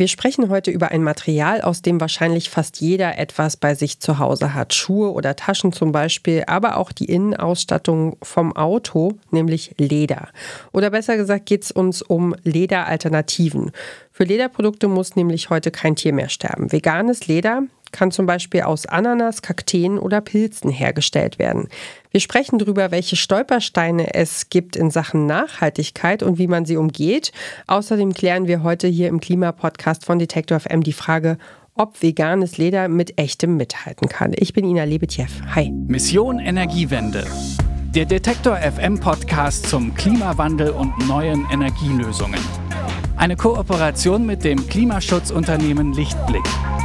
Wir sprechen heute über ein Material, aus dem wahrscheinlich fast jeder etwas bei sich zu Hause hat. Schuhe oder Taschen zum Beispiel, aber auch die Innenausstattung vom Auto, nämlich Leder. Oder besser gesagt geht es uns um Lederalternativen. Für Lederprodukte muss nämlich heute kein Tier mehr sterben. Veganes Leder kann zum Beispiel aus Ananas, Kakteen oder Pilzen hergestellt werden. Wir sprechen darüber, welche Stolpersteine es gibt in Sachen Nachhaltigkeit und wie man sie umgeht. Außerdem klären wir heute hier im Klimapodcast von Detektor FM die Frage, ob veganes Leder mit echtem mithalten kann. Ich bin Ina Lebetjew. Hi. Mission Energiewende. Der Detektor FM Podcast zum Klimawandel und neuen Energielösungen. Eine Kooperation mit dem Klimaschutzunternehmen Lichtblick.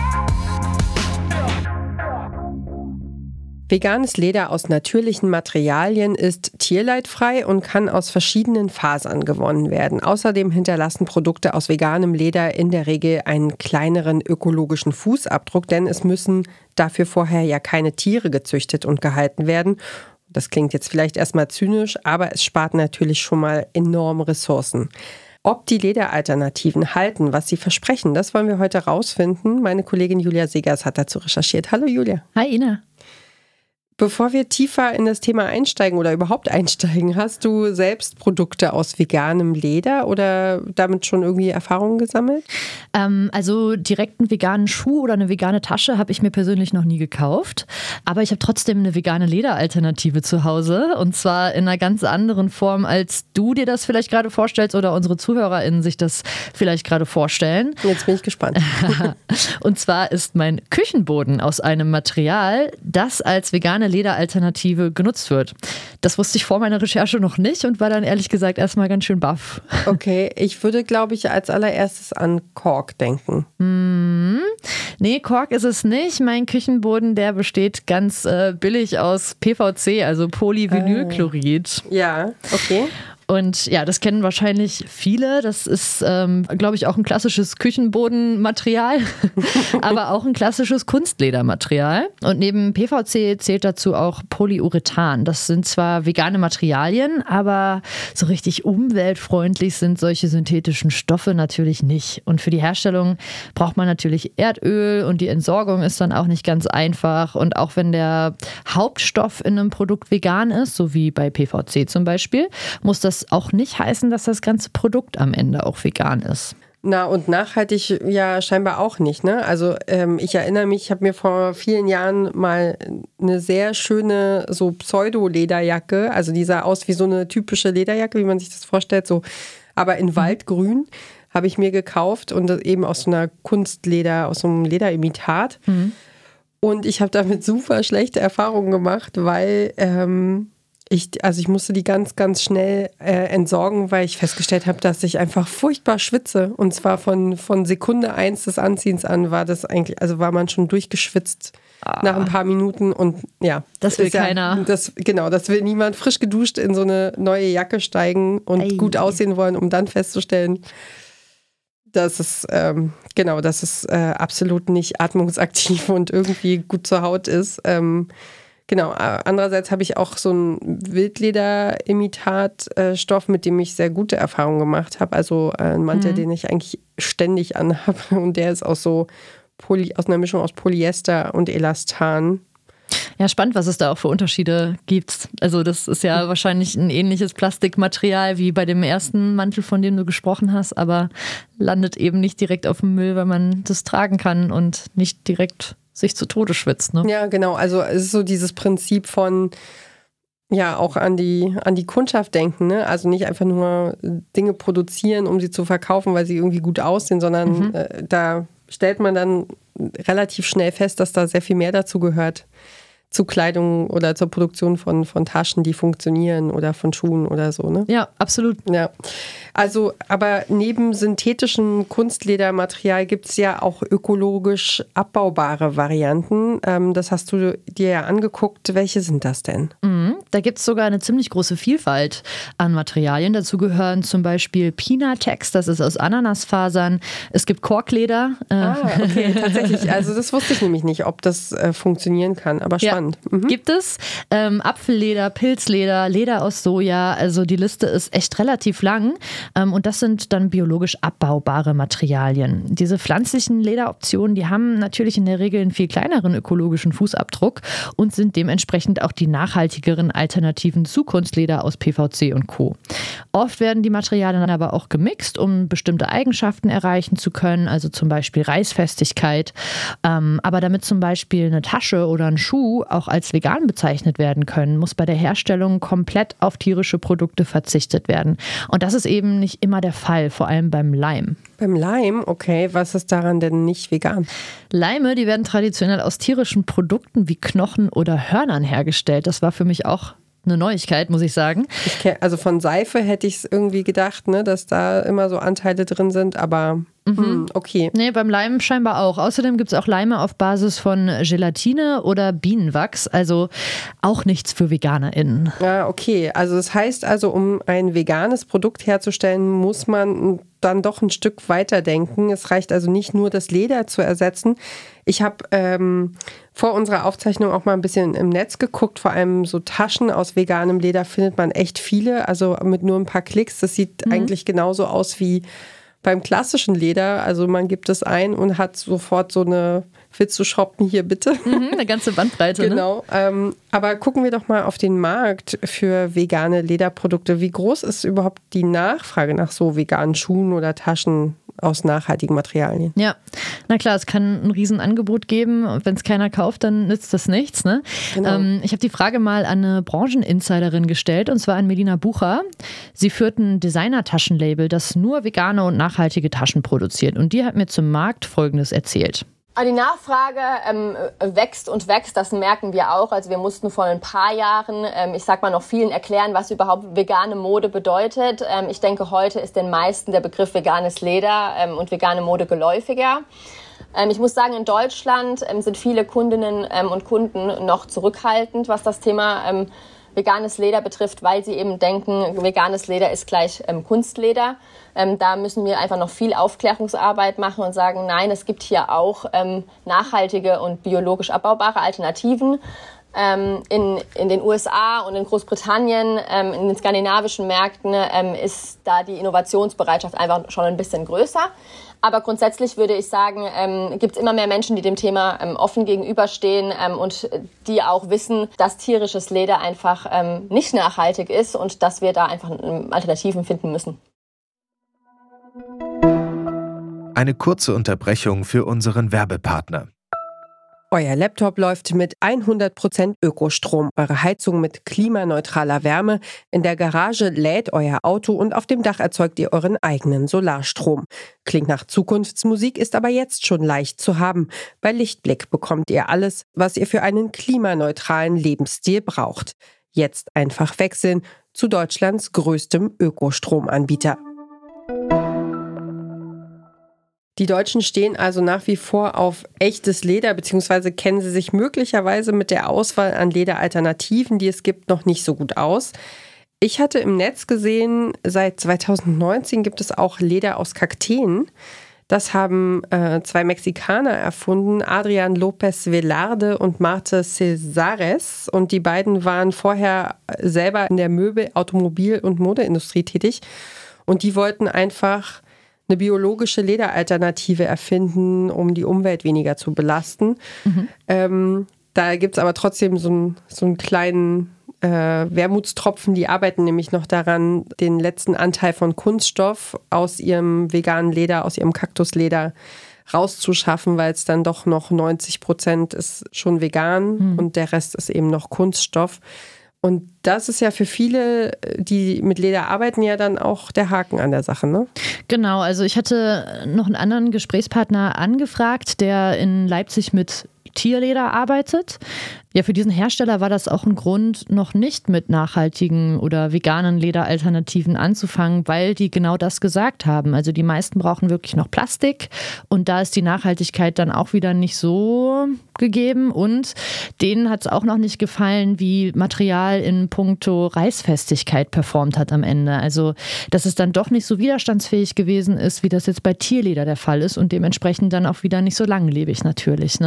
Veganes Leder aus natürlichen Materialien ist tierleidfrei und kann aus verschiedenen Fasern gewonnen werden. Außerdem hinterlassen Produkte aus veganem Leder in der Regel einen kleineren ökologischen Fußabdruck, denn es müssen dafür vorher ja keine Tiere gezüchtet und gehalten werden. Das klingt jetzt vielleicht erstmal zynisch, aber es spart natürlich schon mal enorme Ressourcen. Ob die Lederalternativen halten, was sie versprechen, das wollen wir heute rausfinden. Meine Kollegin Julia Segers hat dazu recherchiert. Hallo Julia. Hi Ina. Bevor wir tiefer in das Thema einsteigen oder überhaupt einsteigen, hast du selbst Produkte aus veganem Leder oder damit schon irgendwie Erfahrungen gesammelt? Also direkt einen veganen Schuh oder eine vegane Tasche habe ich mir persönlich noch nie gekauft. Aber ich habe trotzdem eine vegane Lederalternative zu Hause. Und zwar in einer ganz anderen Form, als du dir das vielleicht gerade vorstellst oder unsere ZuhörerInnen sich das vielleicht gerade vorstellen. Jetzt bin ich gespannt. Und zwar ist mein Küchenboden aus einem Material, das als vegane Lederalternative genutzt wird. Das wusste ich vor meiner Recherche noch nicht und war dann ehrlich gesagt erstmal ganz schön baff. Okay, ich würde, glaube ich, als allererstes an Kork denken. Nee, Kork ist es nicht. Mein Küchenboden, der besteht ganz billig aus PVC, also Polyvinylchlorid. Ja, okay. Und ja, das kennen wahrscheinlich viele. Das ist, glaube ich, auch ein klassisches Küchenbodenmaterial, aber auch ein klassisches Kunstledermaterial. Und neben PVC zählt dazu auch Polyurethan. Das sind zwar vegane Materialien, aber so richtig umweltfreundlich sind solche synthetischen Stoffe natürlich nicht. Und für die Herstellung braucht man natürlich Erdöl und die Entsorgung ist dann auch nicht ganz einfach. Und auch wenn der Hauptstoff in einem Produkt vegan ist, so wie bei PVC zum Beispiel, muss das auch nicht heißen, dass das ganze Produkt am Ende auch vegan ist. Na, und nachhaltig ja scheinbar auch nicht, ne? Also ich erinnere mich, ich habe mir vor vielen Jahren mal eine sehr schöne so Pseudo-Lederjacke, also die sah aus wie so eine typische Lederjacke, wie man sich das vorstellt, so, aber in Waldgrün habe ich mir gekauft und eben aus so einer Kunstleder, aus so einem Lederimitat. Und ich habe damit super schlechte Erfahrungen gemacht, weil ich musste die ganz, ganz schnell entsorgen, weil ich festgestellt habe, dass ich einfach furchtbar schwitze. Und zwar von Sekunde 1 des Anziehens an war das eigentlich, also war man schon durchgeschwitzt nach ein paar Minuten und ja. Das will keiner. Das will niemand frisch geduscht in so eine neue Jacke steigen und gut aussehen wollen, um dann festzustellen, dass es absolut nicht atmungsaktiv und irgendwie gut zur Haut ist. Genau, andererseits habe ich auch so einen Wildleder-Imitat-Stoff, mit dem ich sehr gute Erfahrungen gemacht habe. Also ein Mantel, den ich eigentlich ständig anhabe und der ist aus so aus einer Mischung aus Polyester und Elastan. Ja, spannend, was es da auch für Unterschiede gibt. Also das ist ja wahrscheinlich ein ähnliches Plastikmaterial wie bei dem ersten Mantel, von dem du gesprochen hast, aber landet eben nicht direkt auf dem Müll, weil man das tragen kann und nicht direkt sich zu Tode schwitzt, ne? Ja, genau. Also es ist so dieses Prinzip von ja auch an die Kundschaft denken, ne? Also nicht einfach nur Dinge produzieren, um sie zu verkaufen, weil sie irgendwie gut aussehen, sondern da stellt man dann relativ schnell fest, dass da sehr viel mehr dazu gehört. Zu Kleidung oder zur Produktion von Taschen, die funktionieren oder von Schuhen oder so, ne? Ja, absolut. Ja. Also, aber neben synthetischem Kunstledermaterial gibt es ja auch ökologisch abbaubare Varianten. Das hast du dir ja angeguckt. Welche sind das denn? Da gibt es sogar eine ziemlich große Vielfalt an Materialien. Dazu gehören zum Beispiel Pinatex, das ist aus Ananasfasern. Es gibt Korkleder. Okay, tatsächlich. Also das wusste ich nämlich nicht, ob das funktionieren kann, aber spannend. Ja, spannend. Gibt es Apfelleder, Pilzleder, Leder aus Soja, also die Liste ist echt relativ lang und das sind dann biologisch abbaubare Materialien. Diese pflanzlichen Lederoptionen, die haben natürlich in der Regel einen viel kleineren ökologischen Fußabdruck und sind dementsprechend auch die nachhaltigeren Alternativen zu Kunstleder aus PVC und Co. Oft werden die Materialien dann aber auch gemixt, um bestimmte Eigenschaften erreichen zu können, also zum Beispiel Reißfestigkeit. Aber damit zum Beispiel eine Tasche oder ein Schuh auch als vegan bezeichnet werden können, muss bei der Herstellung komplett auf tierische Produkte verzichtet werden. Und das ist eben nicht immer der Fall, vor allem beim Leim. Beim Leim, okay, was ist daran denn nicht vegan? Leime, die werden traditionell aus tierischen Produkten wie Knochen oder Hörnern hergestellt. Das war für mich auch eine Neuigkeit, muss ich sagen. Also von Seife hätte ich es irgendwie gedacht, ne, dass da immer so Anteile drin sind, aber okay. Nee, beim Leim scheinbar auch. Außerdem gibt es auch Leime auf Basis von Gelatine oder Bienenwachs, also auch nichts für VeganerInnen. Ja, okay. Also das heißt also, um ein veganes Produkt herzustellen, muss man dann doch ein Stück weiterdenken. Es reicht also nicht nur, das Leder zu ersetzen. Ich habe vor unserer Aufzeichnung auch mal ein bisschen im Netz geguckt, vor allem so Taschen aus veganem Leder findet man echt viele, also mit nur ein paar Klicks. Das sieht eigentlich genauso aus wie beim klassischen Leder, also man gibt es ein und hat sofort so eine, willst du shoppen hier bitte? Eine ganze Bandbreite. Genau, ne? Aber gucken wir doch mal auf den Markt für vegane Lederprodukte. Wie groß ist überhaupt die Nachfrage nach so veganen Schuhen oder Taschen aus nachhaltigen Materialien? Ja, na klar, es kann ein Riesenangebot geben. Wenn es keiner kauft, dann nützt das nichts. Ne? Genau. Ich habe die Frage mal an eine Brancheninsiderin gestellt, und zwar an Melina Bucher. Sie führt ein Designer-Taschenlabel, das nur vegane und nachhaltige Taschen produziert. Und die hat mir zum Markt Folgendes erzählt. Die Nachfrage wächst und wächst, das merken wir auch. Also wir mussten vor ein paar Jahren, ich sag mal noch vielen erklären, was überhaupt vegane Mode bedeutet. Ich denke, heute ist den meisten der Begriff veganes Leder und vegane Mode geläufiger. Ich muss sagen, in Deutschland sind viele Kundinnen und Kunden noch zurückhaltend, was das Thema veganes Leder betrifft, weil sie eben denken, veganes Leder ist gleich Kunstleder. Da müssen wir einfach noch viel Aufklärungsarbeit machen und sagen, nein, es gibt hier auch nachhaltige und biologisch abbaubare Alternativen. In den USA und in Großbritannien, in den skandinavischen Märkten ist da die Innovationsbereitschaft einfach schon ein bisschen größer. Aber grundsätzlich würde ich sagen, gibt es immer mehr Menschen, die dem Thema offen gegenüberstehen und die auch wissen, dass tierisches Leder einfach nicht nachhaltig ist und dass wir da einfach Alternativen finden müssen. Eine kurze Unterbrechung für unseren Werbepartner. Euer Laptop läuft mit 100% Ökostrom, eure Heizung mit klimaneutraler Wärme, in der Garage lädt euer Auto und auf dem Dach erzeugt ihr euren eigenen Solarstrom. Klingt nach Zukunftsmusik, ist aber jetzt schon leicht zu haben. Bei Lichtblick bekommt ihr alles, was ihr für einen klimaneutralen Lebensstil braucht. Jetzt einfach wechseln zu Deutschlands größtem Ökostromanbieter. Die Deutschen stehen also nach wie vor auf echtes Leder, beziehungsweise kennen sie sich möglicherweise mit der Auswahl an Lederalternativen, die es gibt, noch nicht so gut aus. Ich hatte im Netz gesehen, seit 2019 gibt es auch Leder aus Kakteen. Das haben zwei Mexikaner erfunden, Adrian López Velarde und Marte Cesares. Und die beiden waren vorher selber in der Möbel-, Automobil- und Modeindustrie tätig. Und die wollten einfach eine biologische Lederalternative erfinden, um die Umwelt weniger zu belasten. Da gibt es aber trotzdem so einen kleinen Wermutstropfen. Die arbeiten nämlich noch daran, den letzten Anteil von Kunststoff aus ihrem veganen Leder, aus ihrem Kaktusleder rauszuschaffen, weil es dann doch noch 90% ist schon vegan und der Rest ist eben noch Kunststoff. Und das ist ja für viele, die mit Leder arbeiten, ja dann auch der Haken an der Sache, ne? Genau, also ich hatte noch einen anderen Gesprächspartner angefragt, der in Leipzig mit Tierleder arbeitet. Ja, für diesen Hersteller war das auch ein Grund, noch nicht mit nachhaltigen oder veganen Lederalternativen anzufangen, weil die genau das gesagt haben. Also die meisten brauchen wirklich noch Plastik und da ist die Nachhaltigkeit dann auch wieder nicht so gegeben und denen hat es auch noch nicht gefallen, wie Material in puncto Reißfestigkeit performt hat am Ende. Also dass es dann doch nicht so widerstandsfähig gewesen ist, wie das jetzt bei Tierleder der Fall ist und dementsprechend dann auch wieder nicht so langlebig natürlich, ne?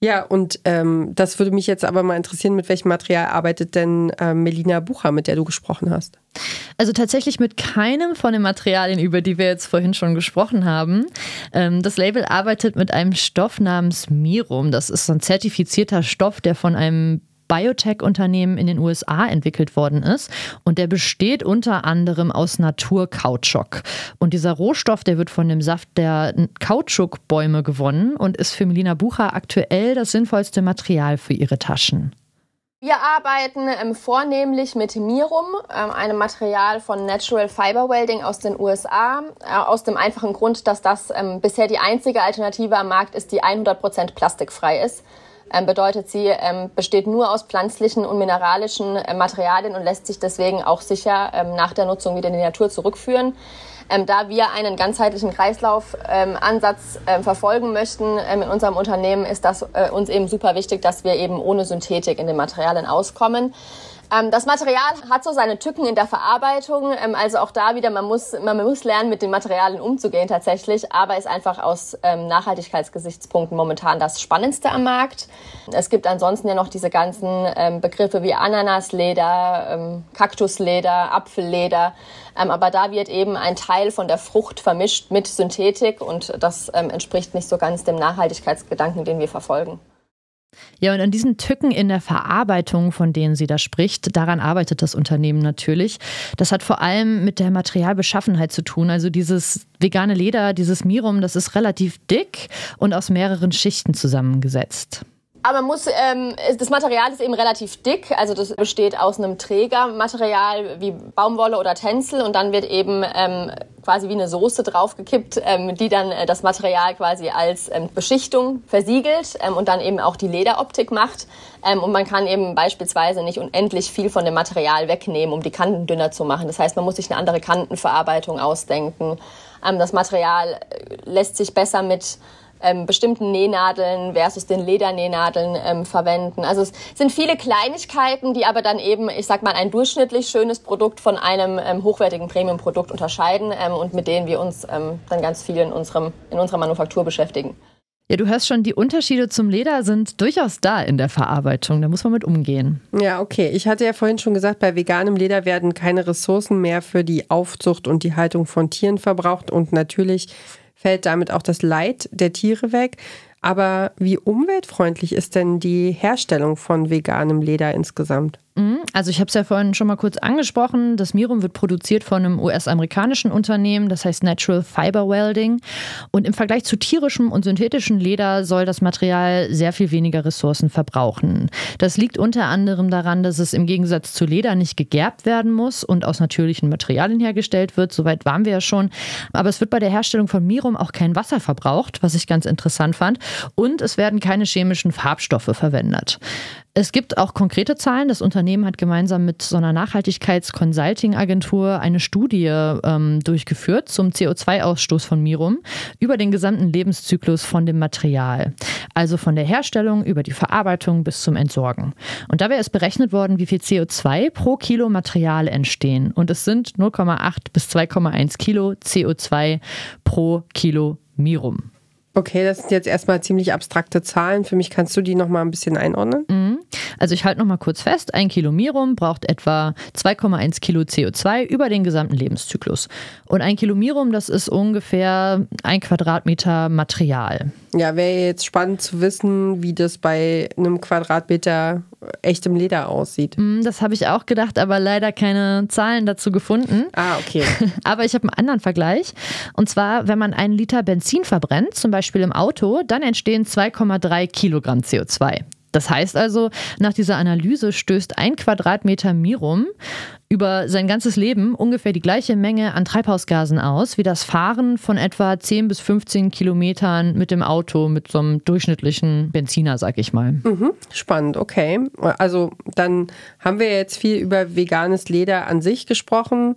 Ja, und das würde mich jetzt aber mal interessieren, mit welchem Material arbeitet denn Melina Bucher, mit der du gesprochen hast? Also tatsächlich mit keinem von den Materialien, über die wir jetzt vorhin schon gesprochen haben. Das Label arbeitet mit einem Stoff namens Mirum. Das ist so ein zertifizierter Stoff, der von einem Biotech-Unternehmen in den USA entwickelt worden ist. Und der besteht unter anderem aus Naturkautschuk. Und dieser Rohstoff, der wird von dem Saft der Kautschukbäume gewonnen und ist für Melina Bucher aktuell das sinnvollste Material für ihre Taschen. Wir arbeiten vornehmlich mit Mirum, einem Material von Natural Fiber Welding aus den USA, aus dem einfachen Grund, dass das bisher die einzige Alternative am Markt ist, die 100% plastikfrei ist. Bedeutet, sie besteht nur aus pflanzlichen und mineralischen Materialien und lässt sich deswegen auch sicher nach der Nutzung wieder in die Natur zurückführen. Da wir einen ganzheitlichen Kreislaufansatz verfolgen möchten in unserem Unternehmen, ist das uns eben super wichtig, dass wir eben ohne Synthetik in den Materialien auskommen. Das Material hat so seine Tücken in der Verarbeitung, also auch da wieder, man muss lernen, mit den Materialien umzugehen tatsächlich, aber ist einfach aus Nachhaltigkeitsgesichtspunkten momentan das Spannendste am Markt. Es gibt ansonsten ja noch diese ganzen Begriffe wie Ananasleder, Kaktusleder, Apfelleder, aber da wird eben ein Teil von der Frucht vermischt mit Synthetik und das entspricht nicht so ganz dem Nachhaltigkeitsgedanken, den wir verfolgen. Ja, und an diesen Tücken in der Verarbeitung, von denen sie da spricht, daran arbeitet das Unternehmen natürlich. Das hat vor allem mit der Materialbeschaffenheit zu tun. Also dieses vegane Leder, dieses Mirum, das ist relativ dick und aus mehreren Schichten zusammengesetzt. Aber man muss, das Material ist eben relativ dick, also das besteht aus einem Trägermaterial wie Baumwolle oder Tencel und dann wird eben quasi wie eine Soße draufgekippt, die dann das Material quasi als Beschichtung versiegelt und dann eben auch die Lederoptik macht. Und man kann eben beispielsweise nicht unendlich viel von dem Material wegnehmen, um die Kanten dünner zu machen. Das heißt, man muss sich eine andere Kantenverarbeitung ausdenken. Das Material lässt sich besser mit bestimmten Nähnadeln versus den Ledernähnadeln verwenden. Also es sind viele Kleinigkeiten, die aber dann eben, ich sag mal, ein durchschnittlich schönes Produkt von einem hochwertigen Premium-Produkt unterscheiden und mit denen wir uns dann ganz viel in unserer Manufaktur beschäftigen. Ja, du hörst schon, die Unterschiede zum Leder sind durchaus da in der Verarbeitung. Da muss man mit umgehen. Ja, okay. Ich hatte ja vorhin schon gesagt, bei veganem Leder werden keine Ressourcen mehr für die Aufzucht und die Haltung von Tieren verbraucht und natürlich fällt damit auch das Leid der Tiere weg. Aber wie umweltfreundlich ist denn die Herstellung von veganem Leder insgesamt? Also ich habe es ja vorhin schon mal kurz angesprochen. Das Mirum wird produziert von einem US-amerikanischen Unternehmen, das heißt Natural Fiber Welding. Und im Vergleich zu tierischem und synthetischem Leder soll das Material sehr viel weniger Ressourcen verbrauchen. Das liegt unter anderem daran, dass es im Gegensatz zu Leder nicht gegerbt werden muss und aus natürlichen Materialien hergestellt wird. Soweit waren wir ja schon. Aber es wird bei der Herstellung von Mirum auch kein Wasser verbraucht, was ich ganz interessant fand. Und es werden keine chemischen Farbstoffe verwendet. Es gibt auch konkrete Zahlen. Das Unternehmen hat gemeinsam mit so einer Nachhaltigkeits-Consulting-Agentur eine Studie durchgeführt zum CO2-Ausstoß von Mirum über den gesamten Lebenszyklus von dem Material. Also von der Herstellung über die Verarbeitung bis zum Entsorgen. Und dabei ist berechnet worden, wie viel CO2 pro Kilo Material entstehen. Und es sind 0,8 bis 2,1 Kilo CO2 pro Kilo Mirum. Okay, das sind jetzt erstmal ziemlich abstrakte Zahlen. Für mich kannst du die noch mal ein bisschen einordnen? Also ich halte noch mal kurz fest, 1 Kilo Mirum braucht etwa 2,1 Kilo CO2 über den gesamten Lebenszyklus. Und 1 Kilo Mirum, das ist ungefähr 1 Quadratmeter Material. Ja, wäre jetzt spannend zu wissen, wie das bei einem Quadratmeter echtem Leder aussieht. Das habe ich auch gedacht, aber leider keine Zahlen dazu gefunden. Ah, okay. Aber ich habe einen anderen Vergleich. Und zwar, wenn man 1 Liter Benzin verbrennt, zum Beispiel im Auto, dann entstehen 2,3 Kilogramm CO2. Das heißt also, nach dieser Analyse stößt 1 Quadratmeter Mirum über sein ganzes Leben ungefähr die gleiche Menge an Treibhausgasen aus, wie das Fahren von etwa 10 bis 15 Kilometern mit dem Auto, mit so einem durchschnittlichen Benziner, sag ich mal. Spannend, okay. Also dann haben wir jetzt viel über veganes Leder an sich gesprochen.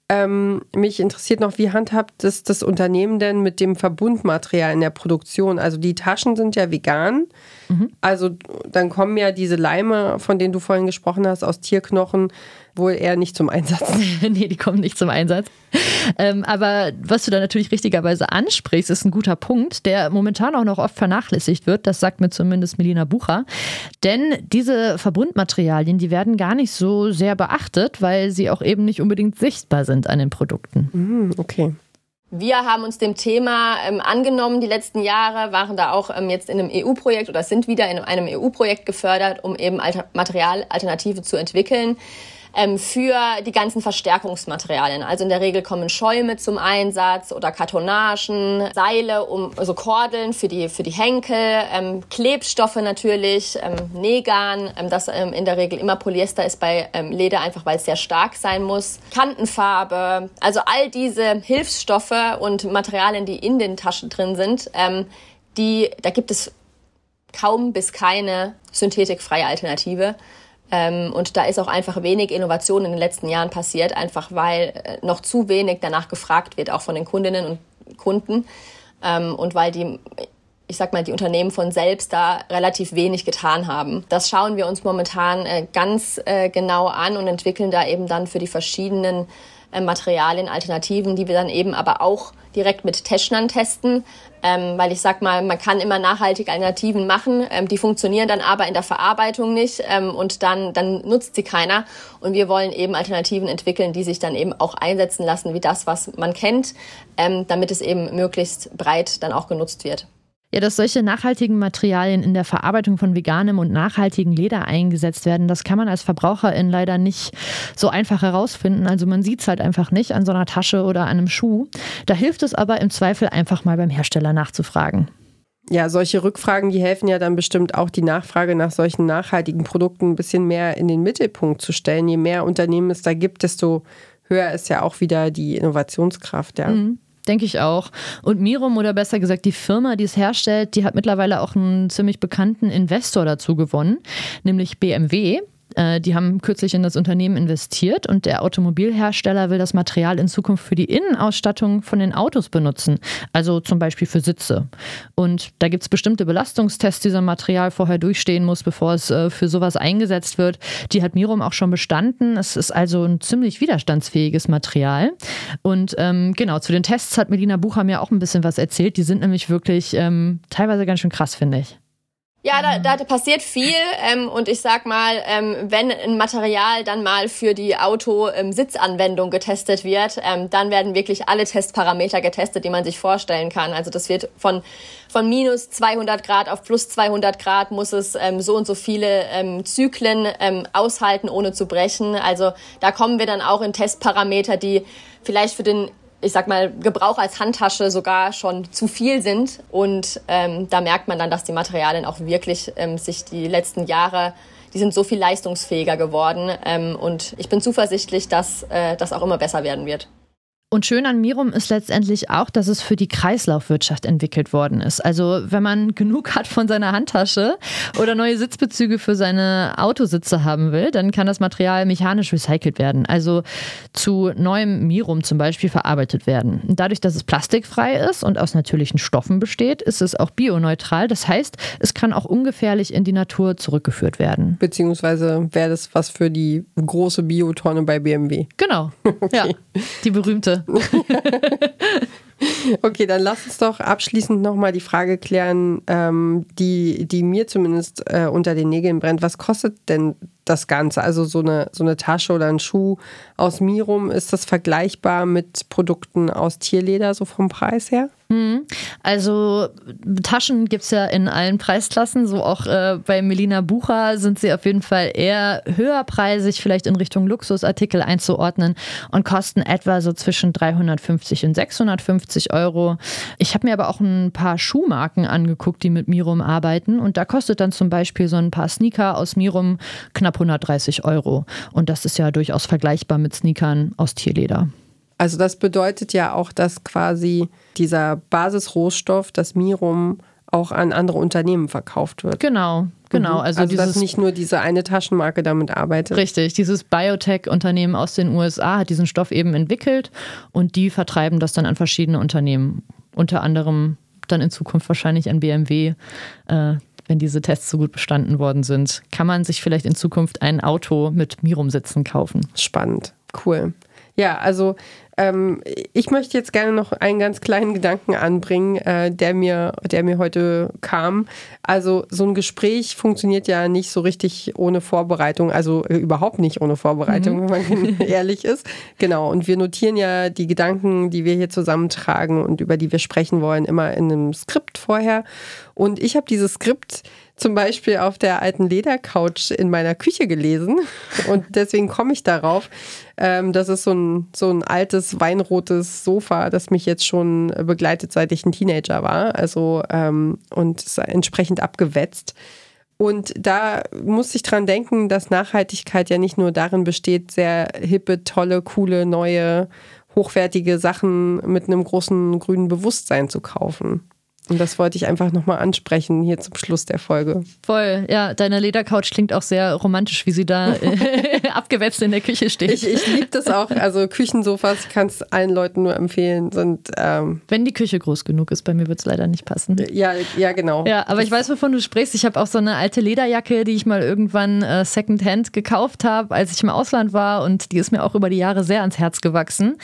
Mich interessiert noch, wie handhabt das Unternehmen denn mit dem Verbundmaterial in der Produktion? Also die Taschen sind ja vegan. Also dann kommen ja diese Leime, von denen du vorhin gesprochen hast, aus Tierknochen, wohl eher nicht zum Einsatz. Nee, die kommen nicht zum Einsatz. Aber was du da natürlich richtigerweise ansprichst, ist ein guter Punkt, der momentan auch noch oft vernachlässigt wird. Das sagt mir zumindest Melina Bucher. Denn diese Verbundmaterialien, die werden gar nicht so sehr beachtet, weil sie auch eben nicht unbedingt sichtbar sind an den Produkten. Okay. Wir haben uns dem Thema angenommen die letzten Jahre, waren da auch jetzt in einem EU-Projekt oder sind wieder in einem EU-Projekt gefördert, um eben Materialalternative zu entwickeln. Für die ganzen Verstärkungsmaterialien. Also in der Regel kommen Schäume zum Einsatz oder Kartonagen, Seile, also Kordeln für die Henkel, Klebstoffe natürlich, Nähgarn, das in der Regel immer Polyester ist bei Leder, einfach weil es sehr stark sein muss. Kantenfarbe, also all diese Hilfsstoffe und Materialien, die in den Taschen drin sind, da gibt es kaum bis keine synthetikfreie Alternative. Und da ist auch einfach wenig Innovation in den letzten Jahren passiert, einfach weil noch zu wenig danach gefragt wird, auch von den Kundinnen und Kunden. Und weil die Unternehmen von selbst da relativ wenig getan haben. Das schauen wir uns momentan ganz genau an und entwickeln da eben dann für die verschiedenen Materialien Alternativen, die wir dann eben aber auch direkt mit Teschnern testen, weil ich sag mal, man kann immer nachhaltige Alternativen machen, die funktionieren dann aber in der Verarbeitung nicht und dann nutzt sie keiner und wir wollen eben Alternativen entwickeln, die sich dann eben auch einsetzen lassen wie das, was man kennt, damit es eben möglichst breit dann auch genutzt wird. Ja, dass solche nachhaltigen Materialien in der Verarbeitung von veganem und nachhaltigem Leder eingesetzt werden, das kann man als Verbraucherin leider nicht so einfach herausfinden. Also man sieht es halt einfach nicht an so einer Tasche oder an einem Schuh. Da hilft es aber im Zweifel einfach mal beim Hersteller nachzufragen. Ja, solche Rückfragen, die helfen ja dann bestimmt auch, die Nachfrage nach solchen nachhaltigen Produkten ein bisschen mehr in den Mittelpunkt zu stellen. Je mehr Unternehmen es da gibt, desto höher ist ja auch wieder die Innovationskraft, ja. Denke ich auch. Und Mirum, oder besser gesagt die Firma, die es herstellt, die hat mittlerweile auch einen ziemlich bekannten Investor dazu gewonnen, nämlich BMW. Die haben kürzlich in das Unternehmen investiert und der Automobilhersteller will das Material in Zukunft für die Innenausstattung von den Autos benutzen, also zum Beispiel für Sitze. Und da gibt es bestimmte Belastungstests, die so ein Material vorher durchstehen muss, bevor es für sowas eingesetzt wird. Die hat Mirum auch schon bestanden. Es ist also ein ziemlich widerstandsfähiges Material. Und genau, zu den Tests hat Melina Bucher mir auch ein bisschen was erzählt. Die sind nämlich wirklich teilweise ganz schön krass, finde ich. Ja, da passiert viel und ich sag mal, wenn ein Material dann mal für die Autositzanwendung getestet wird, dann werden wirklich alle Testparameter getestet, die man sich vorstellen kann. Also das wird von minus 200 Grad auf plus 200 Grad muss es so und so viele Zyklen aushalten, ohne zu brechen. Also da kommen wir dann auch in Testparameter, die vielleicht für den Gebrauch als Handtasche sogar schon zu viel sind. Und da merkt man dann, dass die Materialien auch wirklich sich die letzten Jahre, die sind so viel leistungsfähiger geworden. Und ich bin zuversichtlich, dass das auch immer besser werden wird. Und schön an Mirum ist letztendlich auch, dass es für die Kreislaufwirtschaft entwickelt worden ist. Also wenn man genug hat von seiner Handtasche oder neue Sitzbezüge für seine Autositze haben will, dann kann das Material mechanisch recycelt werden. Also zu neuem Mirum zum Beispiel verarbeitet werden. Und dadurch, dass es plastikfrei ist und aus natürlichen Stoffen besteht, ist es auch bioneutral. Das heißt, es kann auch ungefährlich in die Natur zurückgeführt werden. Beziehungsweise wäre das was für die große Biotonne bei BMW. Genau, okay. Ja, die berühmte. Okay, dann lass uns doch abschließend nochmal die Frage klären, die mir zumindest unter den Nägeln brennt. Was kostet denn das Ganze? Also so eine Tasche oder ein Schuh aus Mirum, ist das vergleichbar mit Produkten aus Tierleder, so vom Preis her? Also Taschen gibt es ja in allen Preisklassen, so auch bei Melina Bucher sind sie auf jeden Fall eher höherpreisig, vielleicht in Richtung Luxusartikel einzuordnen und kosten etwa so zwischen 350 und 650 Euro. Ich habe mir aber auch ein paar Schuhmarken angeguckt, die mit Mirum arbeiten und da kostet dann zum Beispiel so ein paar Sneaker aus Mirum knapp 130 Euro und das ist ja durchaus vergleichbar mit Sneakern aus Tierleder. Also das bedeutet ja auch, dass quasi dieser Basisrohstoff, das Mirum, auch an andere Unternehmen verkauft wird. Genau. Also dass nicht nur diese eine Taschenmarke damit arbeitet. Richtig, dieses Biotech-Unternehmen aus den USA hat diesen Stoff eben entwickelt und die vertreiben das dann an verschiedene Unternehmen. Unter anderem dann in Zukunft wahrscheinlich an BMW, wenn diese Tests so gut bestanden worden sind, kann man sich vielleicht in Zukunft ein Auto mit Mirum-Sitzen kaufen. Spannend, cool. Ja, also ich möchte jetzt gerne noch einen ganz kleinen Gedanken anbringen, der mir heute kam. Also so ein Gespräch funktioniert ja nicht so richtig ohne Vorbereitung, also überhaupt nicht ohne Vorbereitung, wenn man ehrlich ist. Genau, und wir notieren ja die Gedanken, die wir hier zusammentragen und über die wir sprechen wollen, immer in einem Skript vorher. Und ich habe dieses Skript zum Beispiel auf der alten Ledercouch in meiner Küche gelesen und deswegen komme ich darauf. Das ist so ein altes weinrotes Sofa, das mich jetzt schon begleitet, seit ich ein Teenager war, also und ist entsprechend abgewetzt. Und da musste ich dran denken, dass Nachhaltigkeit ja nicht nur darin besteht, sehr hippe, tolle, coole, neue, hochwertige Sachen mit einem großen grünen Bewusstsein zu kaufen. Und das wollte ich einfach nochmal ansprechen, hier zum Schluss der Folge. Voll, ja, deine Ledercouch klingt auch sehr romantisch, wie sie da abgewetzt in der Küche steht. Ich liebe das auch, also Küchensofas, ich kann es allen Leuten nur empfehlen. Sind, wenn die Küche groß genug ist, bei mir wird es leider nicht passen. Ja, genau. Ja, aber ich weiß, wovon du sprichst. Ich habe auch so eine alte Lederjacke, die ich mal irgendwann Secondhand gekauft habe, als ich im Ausland war, und die ist mir auch über die Jahre sehr ans Herz gewachsen.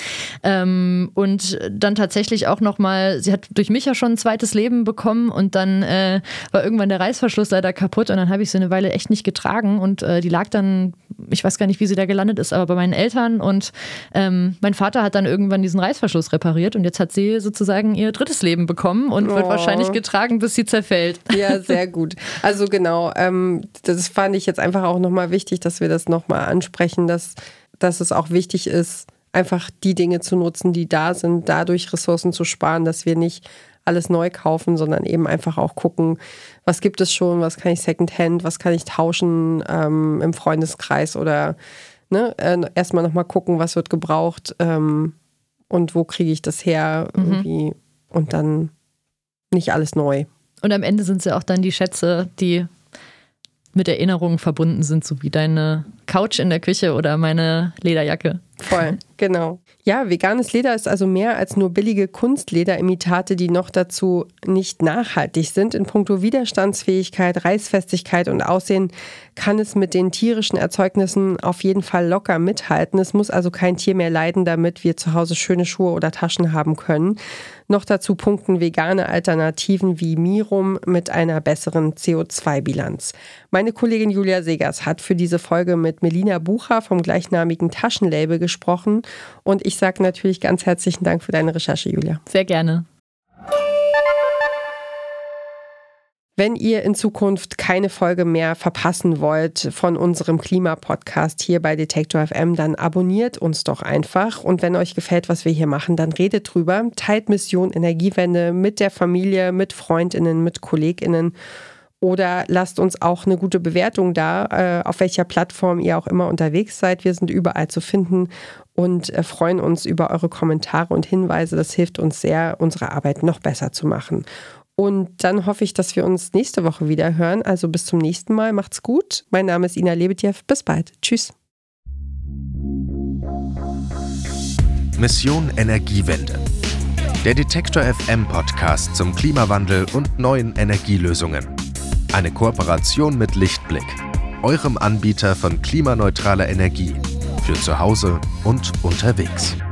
Und dann tatsächlich auch nochmal, sie hat durch mich ja schon ein zweites Leben bekommen und dann war irgendwann der Reißverschluss leider kaputt und dann habe ich sie eine Weile echt nicht getragen und die lag dann, ich weiß gar nicht, wie sie da gelandet ist, aber bei meinen Eltern und mein Vater hat dann irgendwann diesen Reißverschluss repariert und jetzt hat sie sozusagen ihr drittes Leben bekommen und wird wahrscheinlich getragen, bis sie zerfällt. Ja, sehr gut. Also genau, das fand ich jetzt einfach auch nochmal wichtig, dass wir das nochmal ansprechen, dass es auch wichtig ist, einfach die Dinge zu nutzen, die da sind, dadurch Ressourcen zu sparen, dass wir nicht alles neu kaufen, sondern eben einfach auch gucken, was gibt es schon, was kann ich Secondhand, was kann ich tauschen im Freundeskreis oder erstmal nochmal gucken, was wird gebraucht und wo kriege ich das her irgendwie und dann nicht alles neu. Und am Ende sind es ja auch dann die Schätze, die mit Erinnerungen verbunden sind, so wie deine Couch in der Küche oder meine Lederjacke. Voll, genau. Ja, veganes Leder ist also mehr als nur billige Kunstlederimitate, die noch dazu nicht nachhaltig sind. In puncto Widerstandsfähigkeit, Reißfestigkeit und Aussehen kann es mit den tierischen Erzeugnissen auf jeden Fall locker mithalten. Es muss also kein Tier mehr leiden, damit wir zu Hause schöne Schuhe oder Taschen haben können. Noch dazu punkten vegane Alternativen wie Mirum mit einer besseren CO2-Bilanz. Meine Kollegin Julia Segers hat für diese Folge mit Melina Bucher vom gleichnamigen Taschenlabel gesprochen und ich sage natürlich ganz herzlichen Dank für deine Recherche, Julia. Sehr gerne. Wenn ihr in Zukunft keine Folge mehr verpassen wollt von unserem Klimapodcast hier bei Detektor FM, dann abonniert uns doch einfach. Und wenn euch gefällt, was wir hier machen, dann redet drüber. Teilt Mission Energiewende mit der Familie, mit FreundInnen, mit KollegInnen. Oder lasst uns auch eine gute Bewertung da, auf welcher Plattform ihr auch immer unterwegs seid. Wir sind überall zu finden und freuen uns über eure Kommentare und Hinweise. Das hilft uns sehr, unsere Arbeit noch besser zu machen. Und dann hoffe ich, dass wir uns nächste Woche wieder hören. Also bis zum nächsten Mal. Macht's gut. Mein Name ist Ina Lebetjew. Bis bald. Tschüss. Mission Energiewende. Der Detektor FM Podcast zum Klimawandel und neuen Energielösungen. Eine Kooperation mit Lichtblick, eurem Anbieter von klimaneutraler Energie für zu Hause und unterwegs.